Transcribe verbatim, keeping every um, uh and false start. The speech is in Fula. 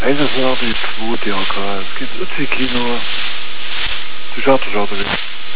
Deze is wel die twee D L K. Het is een kino. Tu já, tu já, tu já.